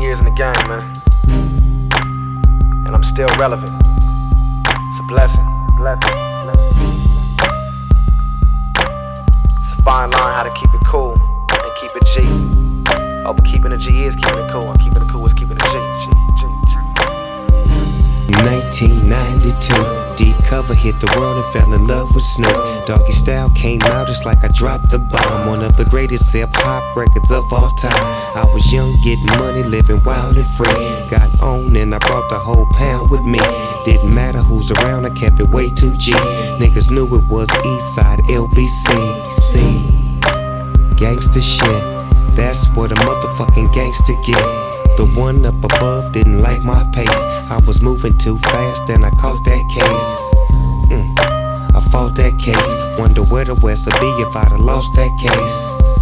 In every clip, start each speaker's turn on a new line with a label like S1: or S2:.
S1: years in the game, man. And I'm still relevant. It's a blessing. It's a fine line how to keep it cool and keep it G. Oh, but keeping it G is keeping it cool, and keeping it cool is keeping it G.
S2: 1992, deep cover hit the world and fell in love with Snoop. Doggy Style came out, it's like I dropped the bomb. One of the greatest hip-hop records of all time. I was young, getting money, living wild and free. Got on and I brought the whole pound with me. Didn't matter who's around, I kept it way too G. Niggas knew it was Eastside LBC. See, gangsta shit, that's what a motherfucking gangster get. The one up above didn't like my pace. I was moving too fast and I caught that case. I fought that case. Wonder where the West would be if I'd have lost that case.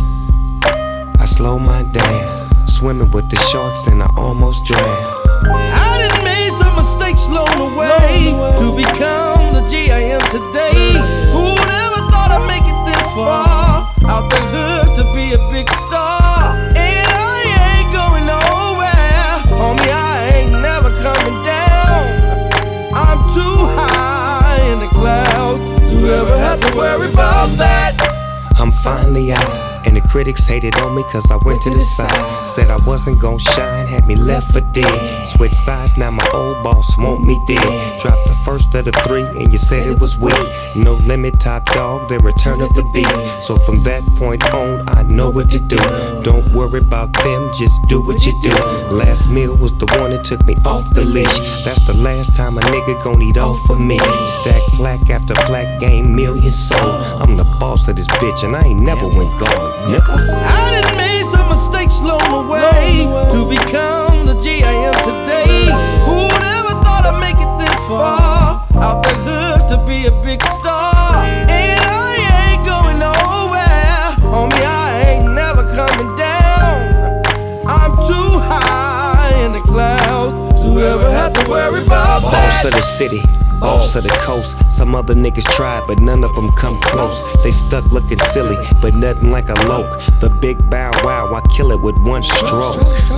S2: I slowed mine down, swimming with the sharks and I almost drowned.
S3: I done made some mistakes along the way to become the G I am today. Who'd ever thought I'd make it this far? Out the hood to be a big star. And I ain't going nowhere. Homie, I ain't never coming down. I'm too high in the clouds to ever have to worry about that.
S2: I'm finally out, and the critics hated on me cause I went to the side. Said I wasn't gon' shine, had me left for dead. Switch sides, now my old boss want me dead. Dropped the first of the 3 and you said it was weak. No limit, top dog, the return of the beast. So from that point on, I know what to do. Don't worry about them, just do what you do. Last meal was the one that took me off the leash. That's the last time a nigga gon' eat off of me. Stack plaque after plaque, game millions sold. I'm the boss of this bitch and I ain't never went gold, nigga.
S3: I done made some mistakes along the way to become the G I am today. Who'd ever thought I'd make it this far? Out the hood to be a big star. And I ain't going nowhere. Homie, I ain't never coming down. I'm too high in the clouds to ever have to worry about that.
S2: Boss of the city, boss of the coast. Some other niggas tried, but none of them come close. They stuck looking silly, but nothing like a loke. The big bow wow, I kill it with one stroke.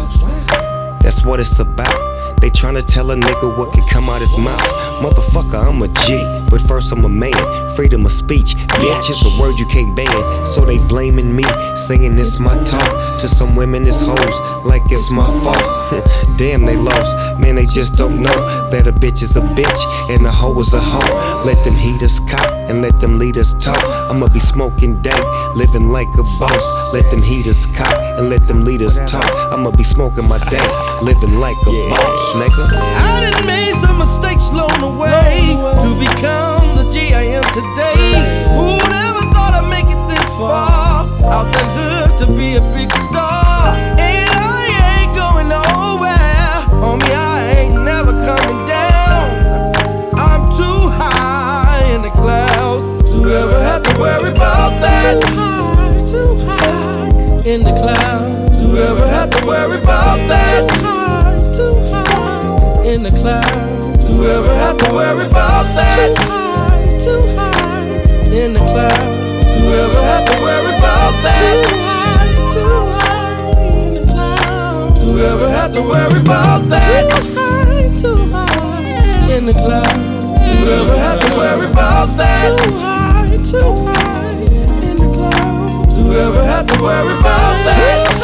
S2: That's what it's about. They tryna tell a nigga what can come out his mouth. Motherfucker, I'm a G, but first I'm a man. Freedom of speech, bitch, it's a word you can't ban. So they blaming me, saying it's my talk. To some women it's hoes, like it's my fault. Damn, they lost, man, they just don't know that a bitch is a bitch and a hoe is a hoe. Let them heaters cop and let them leaders talk. I'ma be smoking dank, living like a boss. Let them heaters cop and let them leaders talk. I'ma be smoking my dank, living like a boss, nigga.
S3: I done made some mistakes along the way to become the G I am today. Who'd ever thought I'd make it this far? Out the hood to be a big star. And I ain't going nowhere. Homie, I ain't never coming down. I'm too high in the clouds to ever have to worry about that. Too high in the clouds to ever have to worry about that. Too high in the clouds to ever have to worry about that. Too high in the clouds to ever have to worry about that. Too high in the clouds to ever have to worry about that. Too high in the clouds to ever have to worry about that. Too high in the clouds to ever have to worry about that.